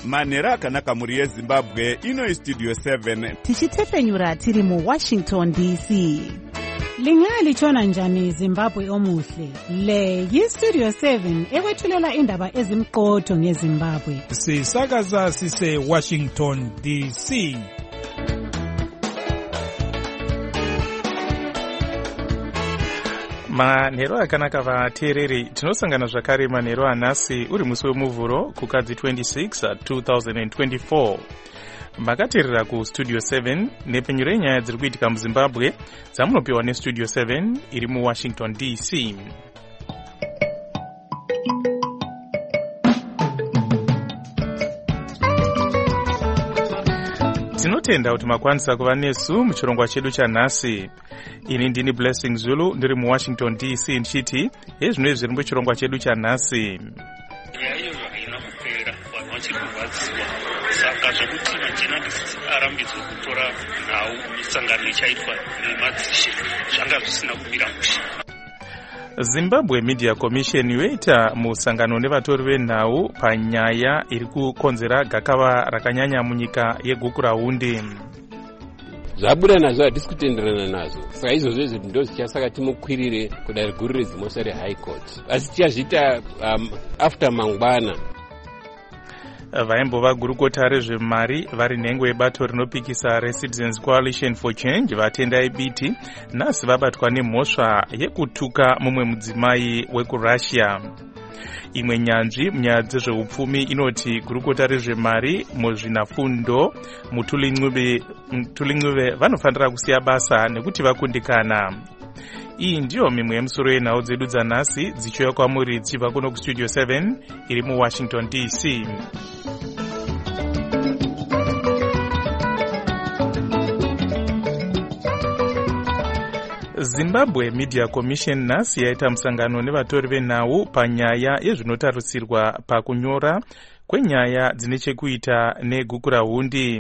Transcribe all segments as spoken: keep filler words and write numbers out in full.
manhero akanaka muri yezimbabwe. Ino istudio seven tichitefenyura tiri muwashington D C. Lingalitshona njani Zimbabwe omuhle? Le yistudio seven ekwethulela indaba ezimqotho ngeZimbabwe. Sisakaza sise Washington D C. Manhero akanaka vateereri, tinosangana zvakare manhero anhasi uri musi wemuvhuro kukadzi twenty-six two thousand twenty-four. Makateerera kustudio seven nepfenyuro yenyaya dziri kuitika muZimbabwe dzamunopiwa nestudio seven iri muWashington D C. Tinotenda kuti makwanisa kuva nesu muchirongwa chedu chanhasi. Ini ndini Blessing Zulu ndiri muWashington D C ndichiti ezvino zviri muchirongwa chedu chanhasi. Nyaya iyoyo haina kupera, vanhu vachiri kurwadziwa. Saka zvokuti majenalisi arambidzwe kutora nhau misangano ichaitwa nemadzishe zvanga zvisina kumira mushe. Zimbabwe Media Commission yoita musangano nevatori venhau panyaya iri kukonzera gakava rakanyanya munyika yeguku raHunde. Zvabuda nazvo hatisi kutenderana nazvo, saka izvozvo izvi ndo zvichasaka timukwirire kudare guru reZimosva reHigh Court, asi tichazviita um, after mangwana. Vaimbova gurukota rezvemari vari nhengo yebato rinopikisa reCitizens Coalition for Change vatendai biti nhasi vabatwa nemhosva yekutuka mumwe mudzimai wekurussia. Imwe nyanzvi munyaya dzezveupfumi inoti gurukota rezvemari muzvinafundo Muthulincuve vanofanira kusiya basa nekuti vakundikana. Iyi ndiyo mimwe yemusoro yenhau dzedu dzanhasi dzichiuya kwamuri dzichibva kuno kustudio seven iri muWashington D C. Zimbabwe Media Commission nhasi yaita musangano nevatori venhau panyaya yezvinotarisirwa pakunyora kwenyaya dzine chekuita neguku raHunde,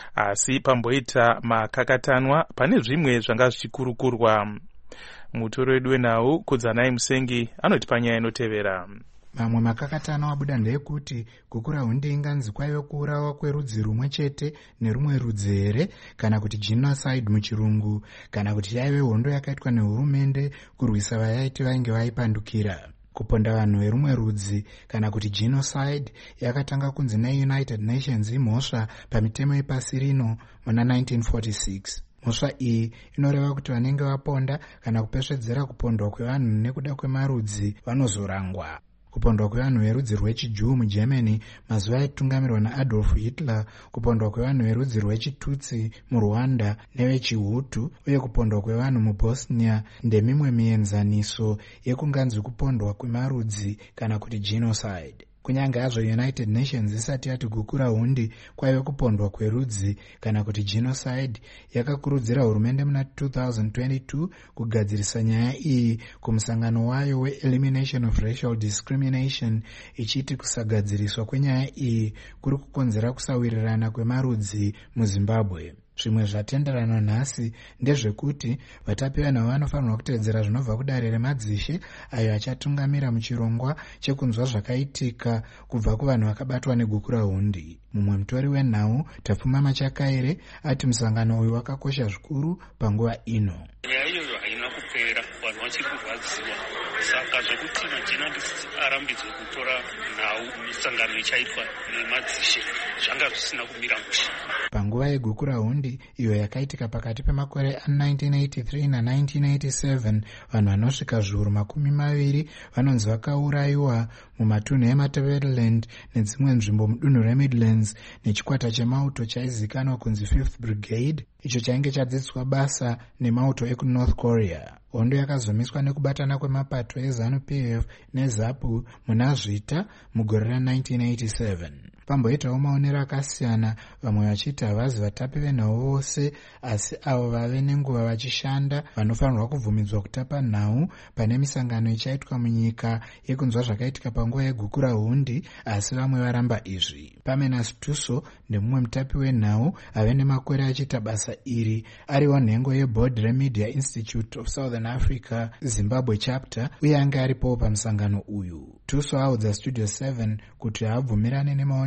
asi pamboita makakatanwa pane zvimwe zvanga zvichikurukurwa. Mutori wedu wenhau Kudzanai Musengi anoti panyaya inotevera. Mamwe makakatano abuda ndeyekuti guku raHunde inganzi kwaive kuurawa kwerudzi rumwe chete nerumwe rudzi here, kana kuti genocide muchirungu, kana kuti yaive hondo yakaitwa nehurumende kurwisa vayaiti vainge vaipandukira. Kuponda vanhu verumwe rudzi kana kuti genocide yakatanga kunzi neUnited Nations imhosva pamitemo yepasi rino muna nineteen forty-six. Mhosva iyi inoreva kuti vanenge vaponda kana kupesvedzera kupondwa kwevanhu nekuda kwemarudzi vanozorangwa. Kupondwa kwevanhu verudzi rwechiJuu muGermany mazuva aitungamirwa naAdolf Hitler, kupondwa kwevanhu verudzi rwechitutsi muRwanda nevechiHutu, uye kupondwa kwevanhu muBosnia ndemimwe mienzaniso yekunganzi kupondwa kwemarudzi kana kuti genocide. Kunyange hazvo United Nations isati yati guku raHunde kwaive kupondwa kwerudzi kana kuti genocide, yakakurudzira hurumende muna two thousand twenty-two kugadzirisa nyaya iyi kumusangano wayo we-Elimination of Racial Discrimination, ichiti kusagadziriswa kwenyaya iyi kuri kukonzera kusawirirana kwemarudzi muZimbabwe. Zvimwe zvatenderana nhasi ndezvekuti vatapi vanhau vanofanirwa kutevedzera zvinobva kudare remadzishe ayo achatungamira muchirongwa chekunzwa zvakaitika kubva kuvanhu vakabatwa neguku raHunde. Mumwe mutori wenhau Tapfuma Machakaire ati musangano uyu wakakosha zvikuru panguva ino. Nyaya iyoyo haina kupera, vanhu vachiri kurwadziwa. Saka zvokuti majenalisi arambidzwe kutora nhau misangano ichaitwa nemadzishe zvanga zvisina kumira mushe. Panguva yeguku raHunde iyo yakaitika pakati pemakore nineteen eighty-three na nineteen eighty-seven, vanhu vanosvika zviuru makumi maviri vanonzi vakaurayiwa mumatunhu eMatabeleland nedzimwe nzvimbo mudunhu reMidlands nechikwata chemauto chaizikanwa kunzi fifth Brigade, icho chainge chadzidziswa basa nemauto ekuNorth Korea. Hondo yakazomiswa nekubatana kwemapato eZANU-P F neZAPU muna Zvita mugore ra nineteen eighty-seven. Pamboitawo maonero akasiyana, vamwe vachiti havazi vatapi venhau vose, asi avo vave nenguva vachishanda vanofanirwa kubvumidzwa kutapa nhau pane misangano ichaitwa munyika yekunzwa zvakaitika panguva yeguku raHunde, asi vamwe varamba izvi. Pamena Situso ndemumwe mutapi wenhau ave nemakore achiita basa iri, ariwo nhengo yeBoard reMedia Institute of Southern Africa Zimbabwe chapter, uye anga aripowo pamusangano uyu. Tuso audza Studio seven kuti haabvumirane nemaonero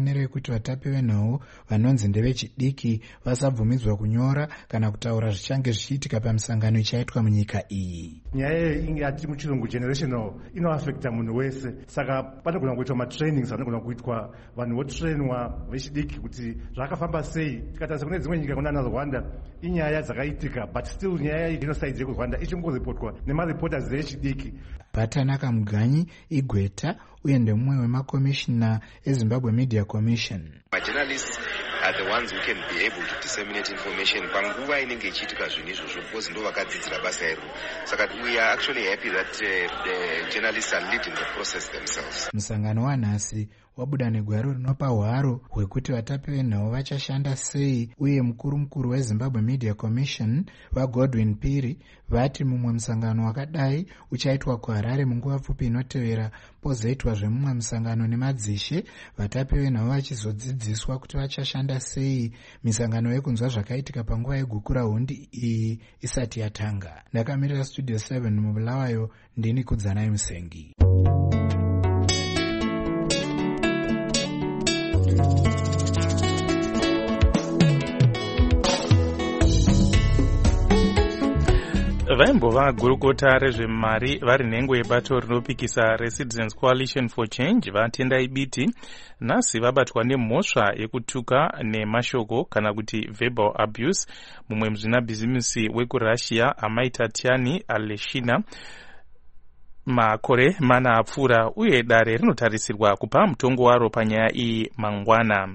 kodzero yekuti vatapi venhau vanonzi ndevechidiki vasabvumidzwa kunyora kana kutaura zvichange zvichiitika pamisangano ichaitwa munyika iyi. Nyaya inge ati muchirungu generational inoafekta munhu wese, saka panogona kuitwa matrainings anogona kuitwa vanhu votrainwa vechidiki kuti zvakafamba sei. Tikatarisa kune dzimwe nyika kunana Rwanda inyaya dzakaitika, but still nyaya yegenocide yekurwanda ichingoripotwa nemareporters vechidiki. Batanaka Muganyi igweta uye ndemumwe wemakomishina eZimbabwe Media Commission. Journalists are the ones who can be able to disseminate information panguva inenge ichiitika zvinhu izvozvo, because ndo vakadzidzira basa iro. Saka we are actually happy that uh, the journalists are leading the process themselves. Musangano wanhasi wabuda negwaro rinopa hwaro hwekuti vatapi venhau vachashanda sei, uye mukuru mukuru weZimbabwe Media Commission vaGodwin Piri vati mumwe musangano wakadai uchaitwa kuHarare munguva pfupi inotevera, pozoitwa zvemumwe musangano nemadzishe, vatapi venhau vachizodzidziswa kuti vachashanda sei misangano yekunzwa zvakaitika panguva yegukura hundi iyi isati yatanga. Ndakamirira Studio seven mubulawayo, ndini Kudzanai Musengi. vaimbova gurukota rezvemari vari nhengo yebato rinopikisa reCitizens Coalition for Change vatendai biti nhasi vabatwa nemhosva yekutuka nemashoko kana kuti verbal abuse mumwe muzvinabhizimisi wekurussia Amai Tatiani Aleshina makore mana apfuura, uye dare rinotarisirwa kupa mutongo waro panyaya iyi mangwana.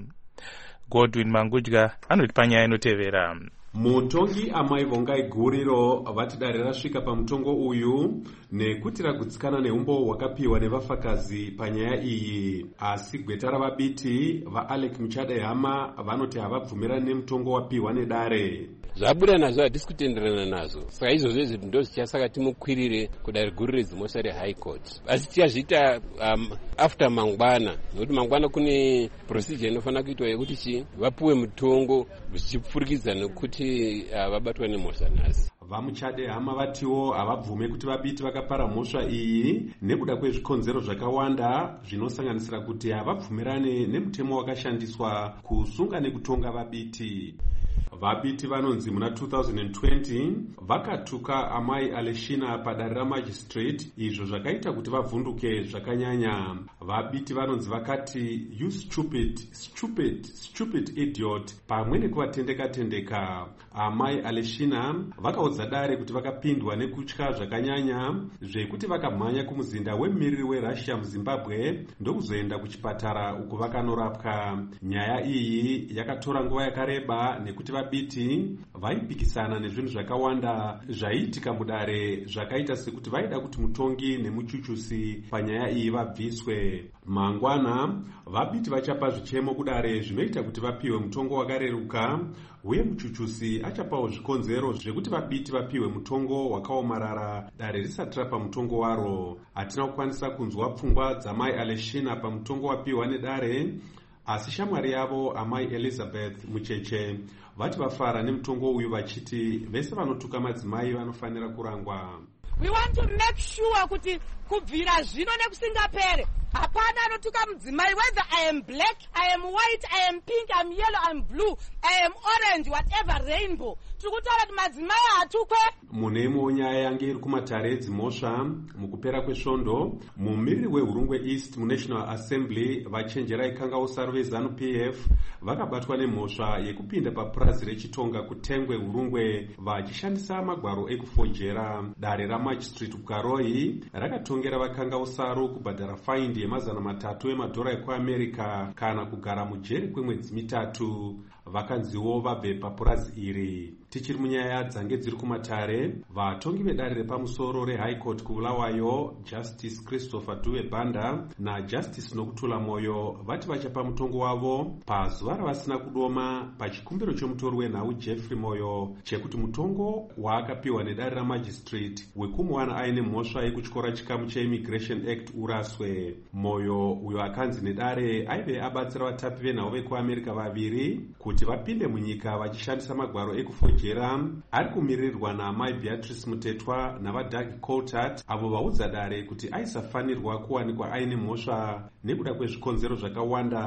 Godwin Mangudya anoti panyaya inotevera. Mutongi Amai Vongai Guriro vati dare rasvika pamutongo uyu nekuti ragutsikana neumbo hwakapiwa nevafakazi panyaya iyi, asi gweta ravabiti vaAlec Muchadehama vanoti havabvumirani nemutongo wapiwa nedare. Zvabuda nazvo hatisi kutenderana nazvo, saka izvozvo izvi ndo zvichasaka timukwirire kudare guru redzimhosva reHigh Court, asi tichazviita um, after mangwana, nokuti mangwana kune procedure inofanira kuitwa yekuti chi vapuwe mutongo zvichipfurikidza nekuti uh, vabatwa nemhosva nhasi. Vamuchadehama vatiwo havabvume kuti vabiti vakapara mhosva iyi nekuda kwezvikonzero zvakawanda zvinosanganisira kuti havabvumirane nemutemo wakashandiswa kusunga nekutonga vabiti. Vabiti vanonzi muna two thousand twenty vakatuka Amai Aleshina padare ramagistrate, izvo zvakaita kuti vavhunduke zvakanyanya. Vabiti vanonzi vakati you stupid stupid stupid idiot pamwe nekuvatendeka tendeka. Amai Aleshina vakaudza dare kuti vakapindwa nekutya zvakanyanya zvekuti vakamhanya kumuzinda wemumiriri weRussia muZimbabwe ndokuzoenda kuchipatara uko vakanorapwa. Nyaya iyi yakatora nguva yakareba nekuti vabiti vaipikisana nezvinhu zvakawanda zvaiitika mudare zvakaita sekuti vaida kuti mutongi nemuchuchusi panyaya iyi vabviswe. Mangwana vabiti vachapa zvichemo kudare zvinoita kuti vapiwe mutongo wakareruka, uye muchuchusi achapawo zvikonzero zvekuti vabiti vapiwe mutongo wakaomarara dare risati rapa mutongo waro. Hatina kukwanisa kunzwa pfungwa dzamai Aleshina pamutongo wapiwa nedare, asi shamwari yavo Amai Elizabeth Mucheche vati vafara nemutongo uyu vachiti vese vanotuka madzimai vanofanira kurangwa. We want to make sure kuti kubvira zvino nekusingapere hapana anotuka mudzimai, whether I am black, I am white, I am pink, I am yellow, I am blue, I am orange, whatever rainbow. Tikutaura kuti madzimai hatukwe. Mune imwe nyaya yange iri kumatare edzimhosva mukupera kwesvondo, mumiriri weHurungwe East muNational Assembly vachenjerai Kangausaru veZanu P F vakabatwa nemhosva yekupinda papurazi rechitonga kutengwe Hurungwe vachishandisa magwaro ekufojera. Dare ramagistrate kuKaroi rakatongera vakangausaru kubhadhara faindi yemazana matatu emadhora ekuAmerica kana kugara mujeri kwemwedzi mitatu. Vakanziwo vabve papurazi iri. Tichiri munyaya dzange dziri kumatare, vatongi vedare repamusoro reHigh Court kuBulawayo Justice Christopher Dube Banda naJustice Nokutula Moyo vati vachapa mutongo wavo pazuva ravasina kudoma pachikumbiro chomutori wenhau Jeffrey Moyo chekuti mutongo waakapiwa nedare ramagistrate wekumuwana aine mhosva yekutyora chikamu cheImmigration Act uraswe. Moyo uyo akanzi nedare aive abatsira vatapi venhau vekuAmerica vaviri kuti vapinde munyika vachishandisa magwaro ekufojera ari kumirirwa naamai Beatrice Mutetwa navaDoug Coulthard, avo vaudza dare kuti aisafanirwa kuwanikwa aine mhosva nekuda kwezvikonzero zvakawanda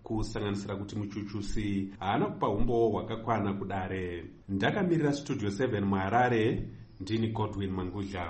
kusanganisira kuti muchuchusi haana kupa umbo hwakakwana kudare. Ndakamirira studio seven muHarare, ndini Godwin Mangudla.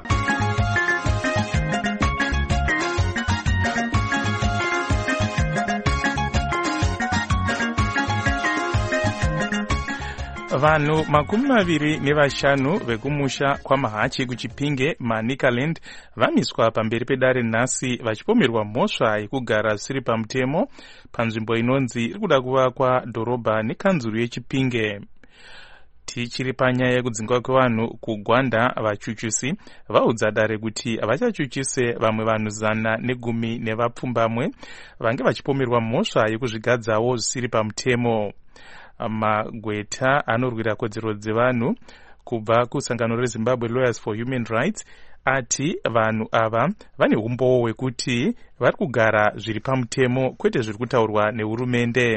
Vanhu makumi maviri nevashanu vekumusha kwamahachi kuchipinge maNicaland vamiswa pamberi pedare nhasi vachipomerwa mhosva yekugara zvisiri pamutemo panzvimbo inonzi iri kuda kuvakwa dhorobha nekanzuru yechipinge. Tichiri panyaya yekudzingwa kwevanhu kuGwanda, vachuchusi vaudza dare kuti havachachuchise vamwe vanhu zana negumi nevapfumbamwe vange vachipomerwa mhosva yekuzvigadzawo zvisiri pamutemo. Magweta anorwira kodzero dzevanhu kubva kusangano reZimbabwe Lawyers for Human Rights ati vanhu ava vane umbowo hwekuti vari kugara zviri pamutemo kwete zviri kutaurwa nehurumende.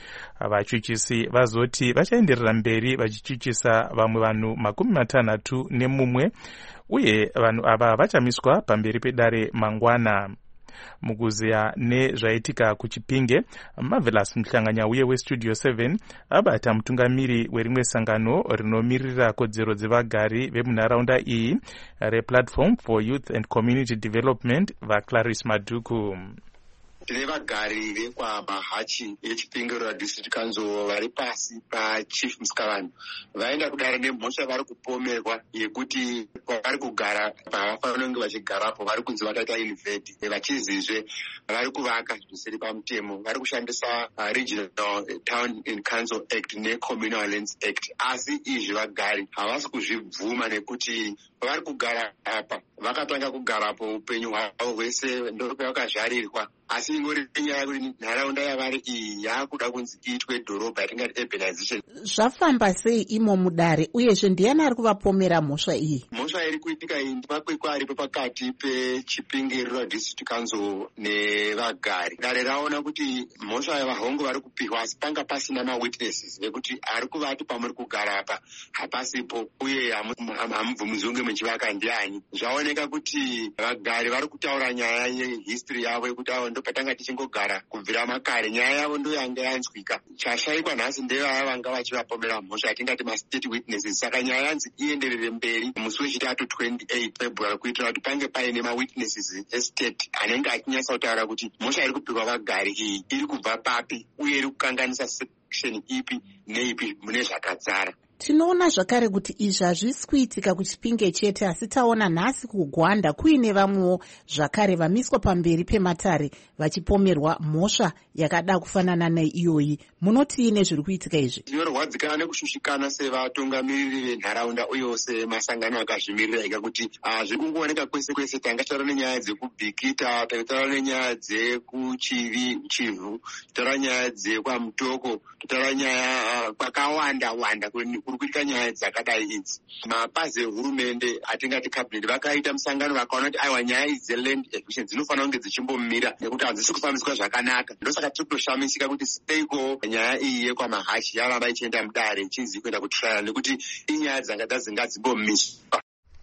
Vachuchisi vazoti vachaenderera mberi vachichuchisa vamwe vanhu makumi matanhatu nemumwe uye vanhu ava vachamiswa pamberi pedare mangwana. Mukuziya nezvaitika kuchipinge, Marvelous Mhlanganya uye weStudio seven abata mutungamiri werimwe sangano rinomirira kodzero dzevagari vemunharaunda iyi rePlatform for Youth and Community Development vaClarice Maduku. Tine vagari vekwamahachi yechipinge District Council vari pasi paChief Musikavani vaenda kudare nemhosva vari kupomerwa yekuti vari kugara pavafanira kunge vachigarapo vari kunzi vataita invade vachizizve vari kuvaka zvisiri pamutemo, vari kushandisa Regional Town and Council Act neCommunal Lands Act. Asi izvi vagari havasi kuzvibvuma nekuti vari kugara apa vakatanga kugarapo upenyu hwavo hwese ndopavakazvarirwa. Asi ingori nyaya yekuti nharaunda yavari iyi yakuda kunzi iitwe dhorobha yatingati urbanization. Zvafamba sei imo mudare uyezve ndiani ari kuvapomera mhosva iyi? Mhosva iri kuitika iyi ndimakwekwe aripo pakati pechipinge Rural District Council nevagari. Dare raona kuti mhosva yavahongo vari kupiwa asi panga pasina mawitnesses vekuti ari kuvati pamuri kugara apa hapasipo uye hamubvumidzwi kunge muchivaka ndiani. Zvaoneka kuti vagari vari kutaura nyaya yehistory yavo yekuti ndopatanga tichingogara kubvira makare, nyaya yavo ndo yanga yanzwika. Chashayikwa nhasi ndevaya vanga vachivapomera mhosva yatingati mastate witnesses. Saka nyaya yanzi ienderere mberi musi wechitatu twenty-eight February kuitira kuti pange paine mawitnesses estate anenge achinyatsa kutaura kuti mhosva iri kupirwa vagari iyi iri kubva papi uye iri kukanganisa section ipi neipi mune zvakadzara. Tinoona zvakare kuti izvi hazvisi kuitika kuchipinge chete asi taona nhasi kuGwanda kuine vamwewo zvakare vamiswa pamberi pematare vachipomerwa mhosva yakada kufanana neiyoyi. Munoti nezviri kuitika izvi? Tinorwadzikana nekushushikana sevatungamiriri venharaunda uye semasangano akazvimirira ega kuti zviri kungooneka kwese kwese tangataura nenyaya dzekubhikita, tangataura nenyaya dzekuchivi chivhu, tataura nyaya dzekwamutoko, tataura nyaya kwakawanda wanda kuri kuitika nyaya dzakadai idzi. Mapazi ehurumende atingati cabinet vakaita musangano vakaona kuti aiwa nyaya idzi dzeland acquisition dzinofanira kunge dzichimbomira nekuti hadzisi kufambiswa zvakanaka. Ndosaka tiri kutoshamisika kuti seiko nyaya iyi yekwamahachi yaramba ichienda mudare ichinzi kuenda kutrial nekuti inyaya dzanga dzingadzimbomiswa.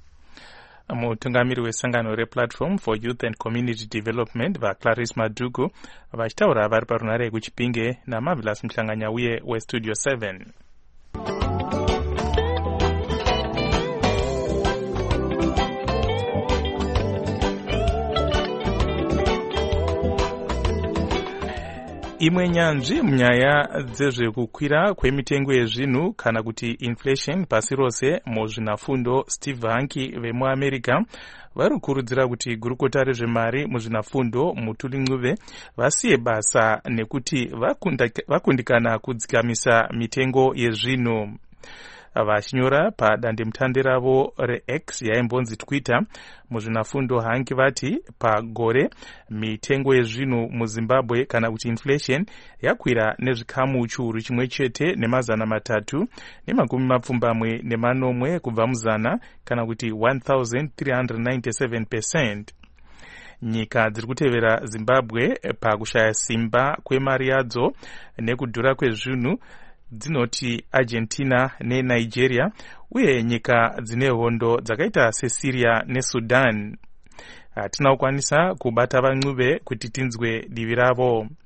Mutungamiri wesangano rePlatform for Youth and Community Development vaClarice Maduku vachitaura vari parunare yekuchipinge naMarvelous Mhlanganya uye weStudio seven. Imwe nyanzvi munyaya dzezvekukwira kwemitengo yezvinhu kana kuti inflation pasi rose muzvinafundo Steve Hanke vemuAmerica vari kukurudzira kuti gurukota rezvemari muzvinafundo Mutuli Ncube vasiye basa nekuti vakundikana kudzikamisa mitengo yezvinhu. Vachinyora padandemutande ravo reX yaimbonzi Twitter, muzvinafundo Hanke vati pagore mitengo yezvinhu muZimbabwe kana kuti inflation yakwira nezvikamu chiuru chimwe chete nemazana matatu nemakumi mapfumbamwe nemanomwe kubva muzana kana kuti one thousand three hundred ninety-seven percent. Nyika dziri kutevera Zimbabwe pakushaya simba kwemari yadzo nekudhura kwezvinhu dzinoti Argentina neNigeria uye nyika dzine hondo dzakaita seSyria neSudan. Hatina kukwanisa kubata vaNcube kuti tinzwe divi ravo.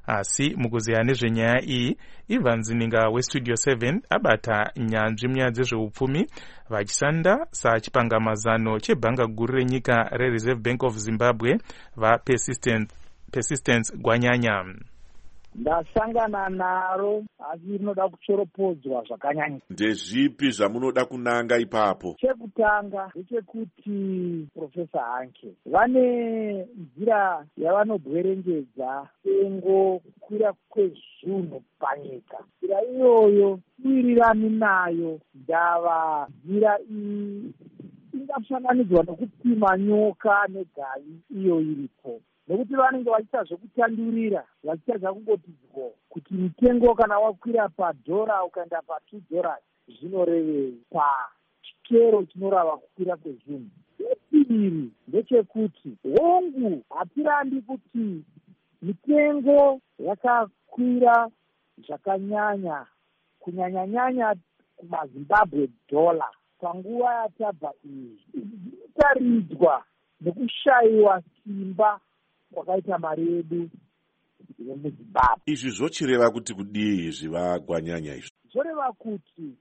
asi mukuzeya nezvenyaya iyi Evans Ninga westudio seven abata nyanzvi munyaya dzezveupfumi vachisanda sachipangamazano chebhanga guru renyika rereserve bank of Zimbabwe vapersistence persistence Gwanyanya. Ndasangana naro asi rinoda kuchoropodzwa zvakanyanya. Ndezvipi zvamunoda kunanga ipapo? Chekutanga ndechekuti Profesa Hanke vane nzira yavanobwerengedza tengo kukwira kwezvinhu panyika. Nzira iyoyo iwirirani nayo ndava nzira iyi ingafananidzwa nokupima nyoka negai iyo iripo. Nekuti vanenge vachiita zvekutandurira vachitarisa kungoti dziko kuti mitengo kana wakwira padhora ukaenda patwo dollars zvinorevei pachikero chinorava kukwira kwezvinhu. Chechipiri ndechekuti hongu hatirandi kuti mitengo yakakwira zvakanyanya kunyanyanyanya kumazimbabwe dollar panguva yatabva iyi inotaridzwa nekushayiwa simba kwakaita mari yedu yemuzimbabwe. Izvi zvochireva kuti kudii izvi vaGwanyanya izvi? Zvoreva kuti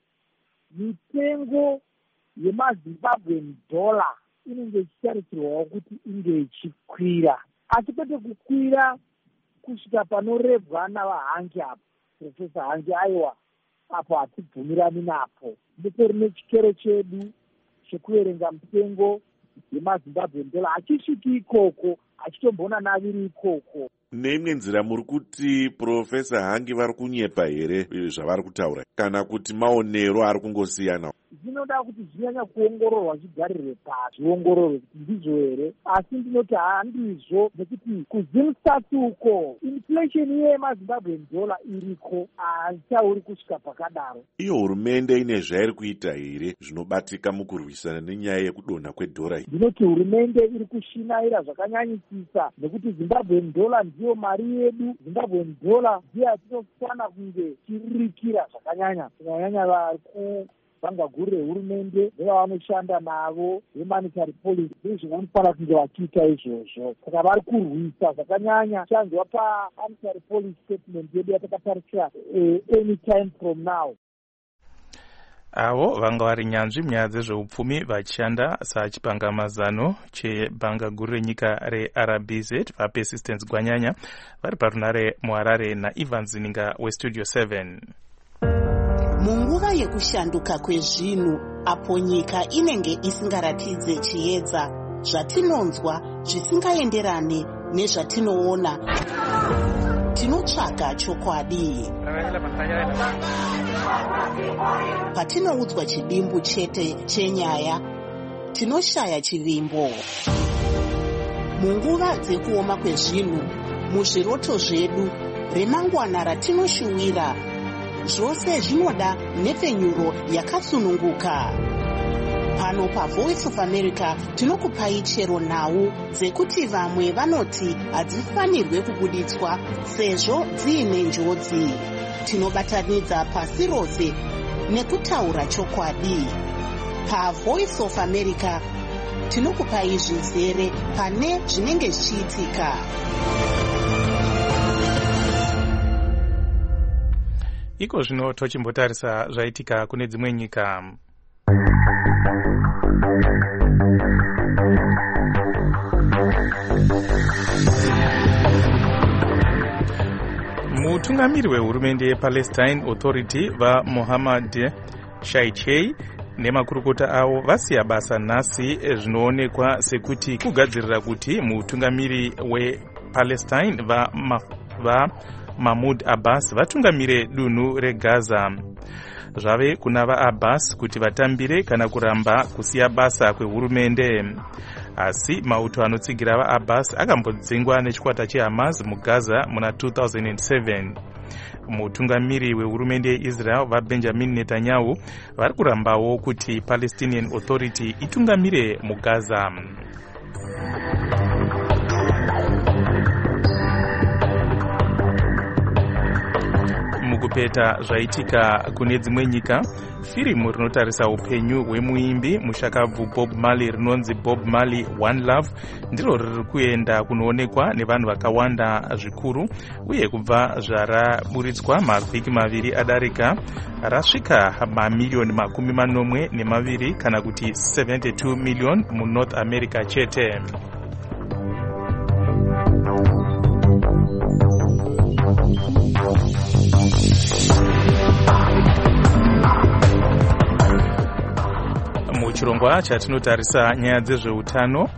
mitengo yemazimbabwe dollar inenge ichitarisirwawo kuti inge ichikwira, asi kwete kukwira kusvika panorebwa navaHanke apo. Profesa Hanke aiwa apo hatibvumirani napo. Ndipo rine chikero chedu chekuverenga mitengo yemazimbabwe dollar achisviki ikoko, achitombona naviri ikoko. Neimwe nzira muri kuti Profesa Hanke vari kunyepa here zvavari kutaura kana kuti maonero ari kungosiyana? Zvinoda kuti zvinyanya kuongororwa zvigarire pasi, zviongororwe kuti ndizvo here, asi ndinoti handizvo, nekuti kuzimsati uko inflation yemazimbabwe dollar iriko haichauri kusvika pakadaro. Iyo hurumende ine zvairi kuita here zvinobatika mukurwisana nenyaya yekudonha kwedhora? Ndinoti hurumende iri kushinaira zvakanyanyisisa, nekuti zimbabwe dollar ndiyo mari yedu. Zimbabwe dollar ndiyo yatinofana kunge tiririkira zvakanyanya, kunyanyanya vari ku bhanga guru rehurumende nevanoshanda navo vemonetary policy ndizvo vanofanira kunge vachiita izvozvo. Saka vari kurwisa zvakanyanya chanzwa pamonetary policy statement yedu yatakatarisira any time from now. Avo vanga vari nyanzvi munyaya dzezveupfumi vachishanda sachipangamazano chebhanga guru renyika reR B Z vapersistence Gwanyanya vari parunare muHarare naEvans Ninga westudio seven. Munguva yekushanduka kwezvinhu apo nyika inenge isingaratidze chiedza, zvatinonzwa zvisingaenderane nezvatinoona, tinotsvaga chokwadi. Patinoudzwa chidimbu chete chenyaya, tinoshaya chivimbo. Munguva dzekuoma kwezvinhu, muzviroto zvedu, remangwana ratinoshuwira, zvose zvinoda nhepfenyuro yakatsununguka. Pano paVoice of America tinokupai chero nhau dzekuti vamwe vanoti hadzifanirwe kubuditswa sezvo dziine njodzi. Tinobatanidza pasi rose nekutaura chokwadi. PaVoice of America tinokupai zvizere pane zvinenge zvichiitika. Iko zvino tochimbotarisa zvaitika kune dzimwe nyika. Mutungamiri wehurumende yePalestine Authority vaMohammad Shaichei nemakurukota avo vasiya basa nhasi, zvinoonekwa sekuti kugadzirira kuti mutungamiri wePalestine va, ma, va Mahmoud Abbas vatungamire dunhu reGaza. Zvave kuna vaAbbas kuti vatambire kana kuramba kusiya basa kwehurumende. Asi mauto anotsigira vaAbbas akambodzingwa nechikwata cheHamas muGaza muna two thousand seven. Mutungamiri wehurumende yeIsrael vaBenjamin Netanyahu vari kurambawo kuti Palestinian Authority itungamire muGaza. kurepeta zvaitika kune dzimwe nyika. Firimu rinotarisa upenyu hwemuimbi mushakabvu Bob Marley rinonzi Bob Marley One Love ndiro riri kuenda kunoonekwa nevanhu vakawanda zvikuru, uye kubva zvaraburitswa mavhiki maviri adarika rasvika mamiliyoni makumi manomwe nemaviri kana kuti seventy-two million munorth America chete. Muchirongwa chatinotarisa nyaya dzezveutano,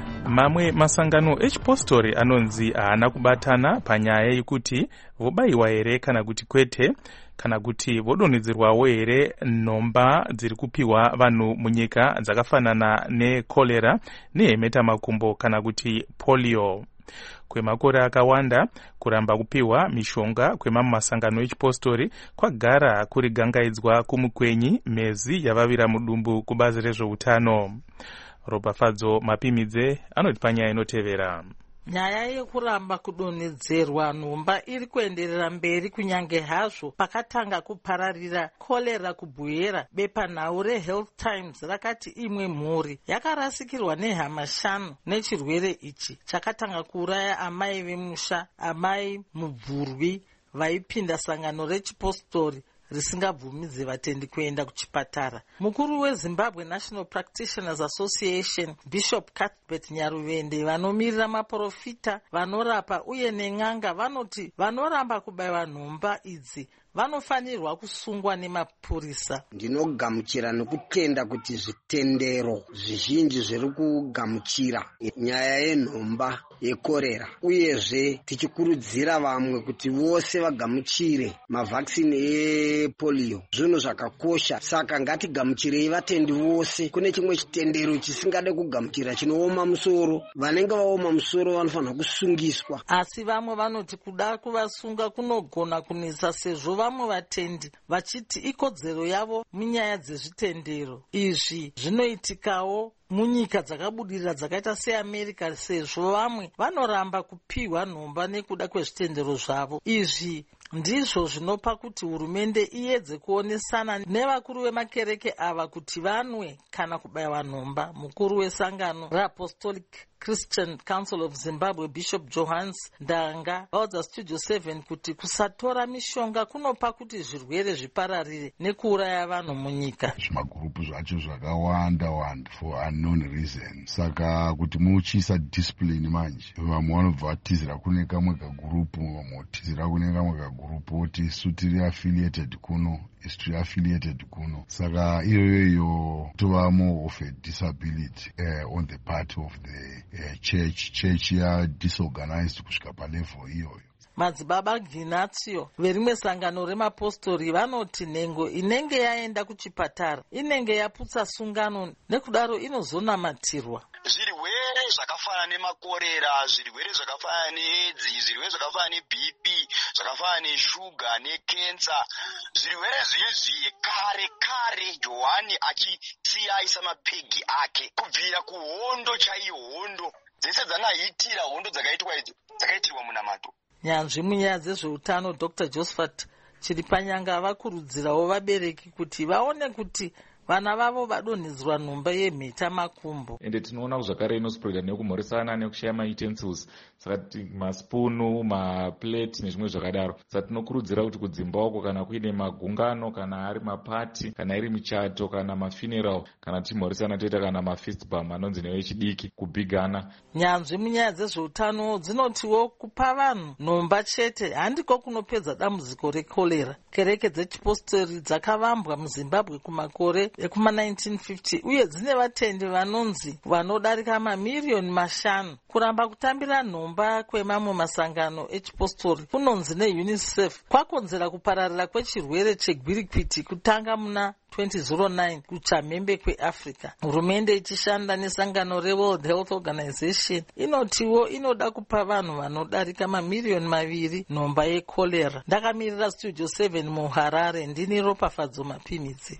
mamwe masangano echipostori anonzi haana kubatana panyaya yekuti vobayiwa here kana kuti kwete, kana kuti vodonhedzerwawo here nhomba dziri kupiwa vanhu munyika dzakafanana nekolera nehemeta-makumbo kana kuti polio. Kwemakore akawanda kuramba kupiwa mishonga kwemamwe masangano echipostori kwagara kuri gangaidzwa kumukwenyi mezi yavavira mudumbu kubazi rezveutano. Ropafadzo Mapimidze anoti panyaya inotevera. Nyaya yekuramba kudonhedzerwa nhomba iri kuenderera mberi kunyange hazvo pakatanga kupararira kolera kubhuira. Bepanhau reHealth Times rakati imwe mhuri yakarasikirwa nehama shanu nechirwere ichi chakatanga kuuraya amai vemusha, amai mubvurwi vaipinda sangano rechipostori risingabvumidze vatendi kuenda kuchipatara. Mukuru weZimbabwe National Practitioners Association Bishop Cuthbert Nyaruvende vanomirira maprofita vanorapa uye nen'anga vanoti vanoramba kubayiwa nhomba idzi vanofanirwa kusungwa nemapurisa. Ndinogamuchira nekutenda kuti zvitendero zvizhinji zviri kugamuchira nyaya yenhomba yekorera, uyezve tichikurudzira vamwe kuti vose vagamuchire mavhakisini epolio. Zvinhu zvakakosha, saka ngatigamuchirei vatendi vose. Kune chimwe chitendero chisingade kugamuchira chinooma musoro. Vanenge vaoma musoro vanofanira kusungiswa. Asi vamwe vanoti kuda kuvasunga kunogona kunetsa sezvo vamwe vatendi vachiti ikodzero yavo munyaya dzezvitendero. Izvi zvinoitikawo munyika dzakabudirira dzakaita seAmerica, sezvo vamwe vanoramba kupiwa nhomba nekuda kwezvitendero zvavo. Izvi ndizvo zvinopa kuti hurumende iedze kuonesana nevakuru vemakereke ava kuti vanwe kana kubayiwa nhomba. Mukuru wesangano reApostolic Christian Council of Zimbabwe Bishop Johannes Ndanga vaudza Studio seven kuti kusatora mishonga kunopa kuti zvirwere zvipararire nekuuraya vanhu munyika. Zvimagurupu zvacho zvakawanda wanda for unknown reason. Saka kuti muchisa discipline manje, vamwe vanobva vatizira kune kamwe kagurupu, vamwe vatizira kune kamwe kagurupu oti isu tiri affiliated kuno, isu tiri affiliated kuno. Saka iyoyo tova more of a disability uh, on the part of the uh, church. Church ya disorganized kusvika palevel iyoyo. Madzibaba Ginatio verimwe sangano remapostori vanoti nhengo inenge yaenda kuchipatara inenge yaputsa sungano, nekudaro inozonamatirwa. Zvirwere zvakafanana nemakorera, zvirwere zvakafanana needzi, zvirwere zvakafanana neB P, zvakafanana neshuga nekensa, zvirwere zvezvi kare kare Johani achisiya aisa mapegi ake kubvira kuhondo chaiyo, hondo dzese dzanaitira hondo dzakaitwa idzo dzakaitirwa munamato. Nyanzvi munyaya dzezveutano Doctor Josephat Chiripanyanga vakurudzirawo vabereki kuti vaone kuti vana vavo vadonhedzerwa nhomba yemheta-makumbo. Ende tinoona zvakare inospreada nekumhoresana nekushaya mautensils, saka masipunu, maplate nezvimwe zvakadaro. Saka tinokurudzira kuti kudzimba uko kana kuine magungano, kana ari mapati, kana iri michato, kana mafuneral, kana tichimhoresana toita kana mafistbum anonzi nevechidiki kubhigana. Nyanzvi munyaya dzezveutano dzinotiwo kupa vanhu nhomba chete handiko kunopedza dambudziko rekolera. Kereke dzechipostori dzakavambwa muZimbabwe kumakore ekuma nineteen fifty uye dzine vatendi vanonzi vanodarika mamiliyoni mashanu. Kuramba kutambira nhomba kwemamwe masangano echipostori kunonzi neUNICEF kwakonzera kupararira kwechirwere chegwirikwiti kutanga muna twenty oh nine kuchamhembe kweAfrica. Hurumende ichishanda nesangano reWorld Health Organization inotiwo inoda kupa vanhu vanodarika mamiliyoni maviri nhomba yekolera. Ndakamirira Studio seven muHarare, ndini Ropafadzo Mapimidze.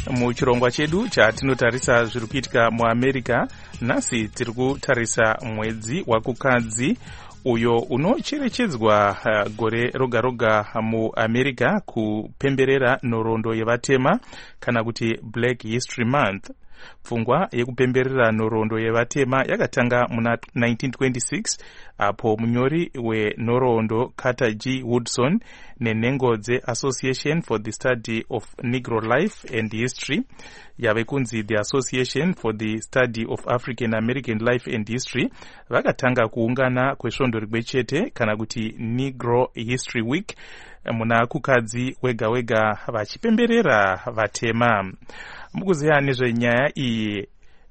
Muchirongwa chedu chatinotarisa zviri kuitika muAmerica, nhasi tiri kutarisa mwedzi wakukadzi uyo unocherechedzwa uh, gore roga roga muAmerica kupemberera nhoroondo yevatema kana kuti Black History Month. Pfungwa yekupemberera nhoroondo yevatema yakatanga muna nineteen twenty-six apo munyori wenhoroondo Carter G. Woodson nenhengo dzeAssociation for the Study of Negro Life and History yave kunzi the Association for the Study of African American Life and History vakatanga kuungana kwesvondo rimwe chete kana kuti Negro History Week muna kukadzi wega wega vachipemberera vatema. Mukuziya nezvenyaya iyi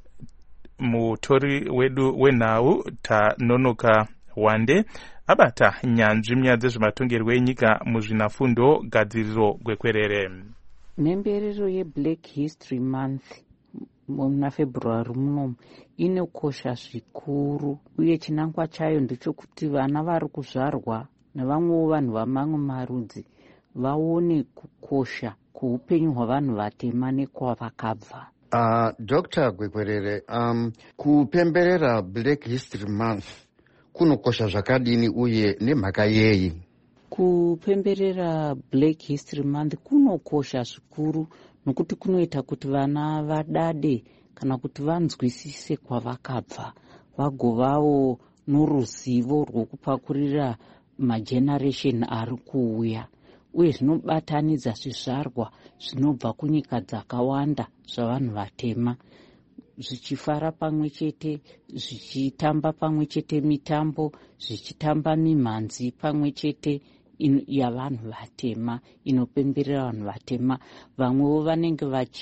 mutori wedu wenhau Tanonoka Wande abata nyanzvi munyaya dzezvematongerwo enyika muzvinafundo gadziriro gwekwerere. Mhemberero yeBlack History Month muna February munomu inokosha zvikuru uye chinangwa chayo ndechekuti vana vari kuzvarwa nevamwewo vanhu vamamwe marudzi vaone kukosha kuupenyu hwavanhu vatema nekwavakabva. Uh, Doctor Gwekwerere, um, kupemberera Black History Month kunokosha zvakadini uye nemhaka yei? Kupemberera Black History Month kunokosha zvikuru nokuti kunoita kuti vana vadade kana kuti vanzwisise kwavakabva vagovawo noruzivo rwokupakurira mageneration ari kuuya uye zvinobatanidza zvizvarwa zvinobva kunyika dzakawanda zvavanhu vatema zvichifara pamwe chete zvichitamba pamwe chete mitambo zvichitamba mimhanzi pamwe chete yavanhu vatema inopemberera vanhu vatema. Vamwewo vanenge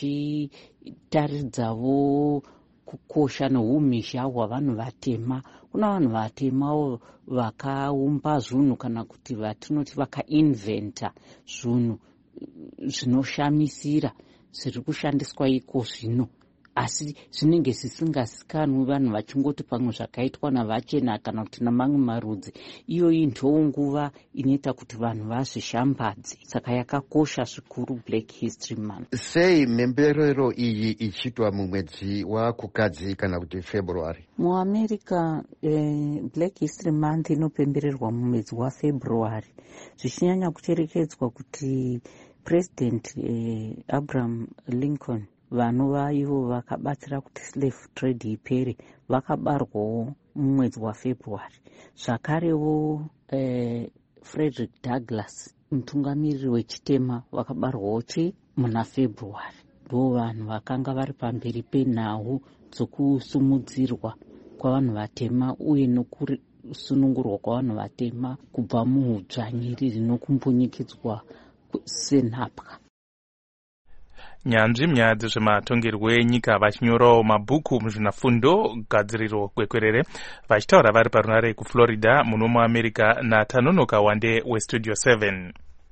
vachitaridzawo kukosha noumhizha hwavanhu vatema. Kuna vanhu vatemawo vakaumba zvinhu kana kuti vatinoti vakainventa zvinhu zvinoshamisira zviri kushandiswa iko zvino asi zvinenge zvisingazikanwi vanhu vachingoti pamwe zvakaitwa navachena kana kuti namamwe marudzi. Iyoyi ndiyo nguva inoita kuti vanhu vazvishambadze. Saka yakakosha zvikuru Black History Month. Sei mhemberero iyi ichitwa mumwedzi wakukadzi kana kuti February? MuAmerica eh, Black History Month inopembererwa mumwedzi waFebruary zvichinyanya kucherechedzwa kuti President eh, Abraham Lincoln vanova ivo vakabatsira kuti slave trade ipere vakabarwawo mumwedzi waFebruary. Zvakarewo eh, Frederick Douglass mutungamiriri wechitema vakabarwawo chi muna February. Ndo vanhu vakanga vari pamberi penhau dzokusumudzirwa kwavanhu vatema uye nokusunungurwa kwavanhu vatema kubva muhudzvanyiriri nokumbunyikidzwa senhapwa. Nyanzvi munyaya dzezvematongerwo enyika vachinyorawo mabhuku muzvinafundo gadziriro gwekwerere vachitaura vari parunare kuFlorida muno muAmerica naTanonoka Wande weStudio seven.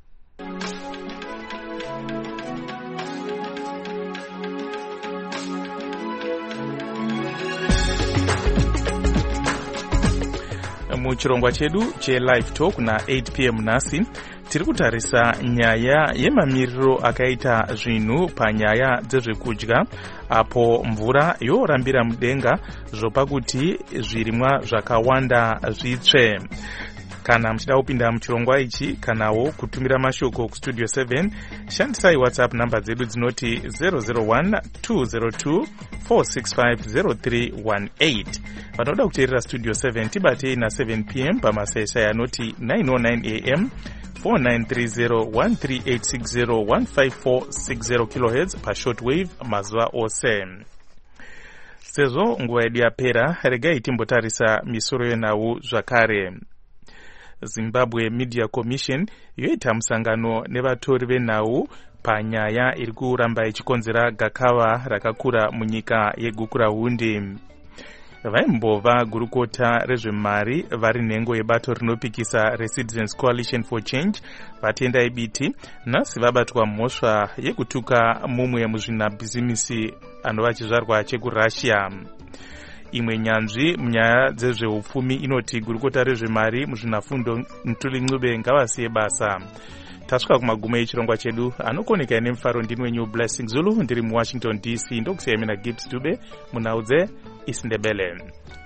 Muchirongwa chedu cheLive Talk na eight p m nhasi tiri kutarisa nyaya yemamiriro akaita zvinhu panyaya dzezvekudya apo mvura yorambira mudenga zvopa kuti zvirimwa zvakawanda zvitsve. Kana muchida kupinda muchirongwa ichi kanawo kutumira mashoko kuStudio seven shandisai WhatsApp namba dzedu dzinoti zero zero one two zero two four six five zero three one eight. Vanoda kuteerera Studio seven tibatei na seven p m pamasesha anoti nine oh nine a m four nine three zero one three eight six zero one five four six zero kilohertz pashortwave mazuva ose. Sezvo nguva yedu yapera regai timbotarisa misoro yenhau zvakare. Zimbabwe Media Commission yoita musangano nevatori venhau panyaya iri kuramba ichikonzera gakava rakakura munyika yeGukurahundi. Vaimbova gurukota rezvemari vari nhengo yebato rinopikisa reCitizens Coalition for Change vatenda ibiti nhasi vabatwa mhosva yekutuka mumwe muzvinabhizimisi anova chizvarwa chekuRussia. imwe nyanzvi munyaya dzezveupfumi inoti gurukota rezvemari muzvinafundo Ntuli Ncube ngavasiye basa. Tasvika kumagumo echirongwa chedu, anokoneka nemufaro ndini wenyu Blessing Zulu, ndiri muWashington D C, ndokusiyai mina Gibbs Dube munhau dzeIsindebele.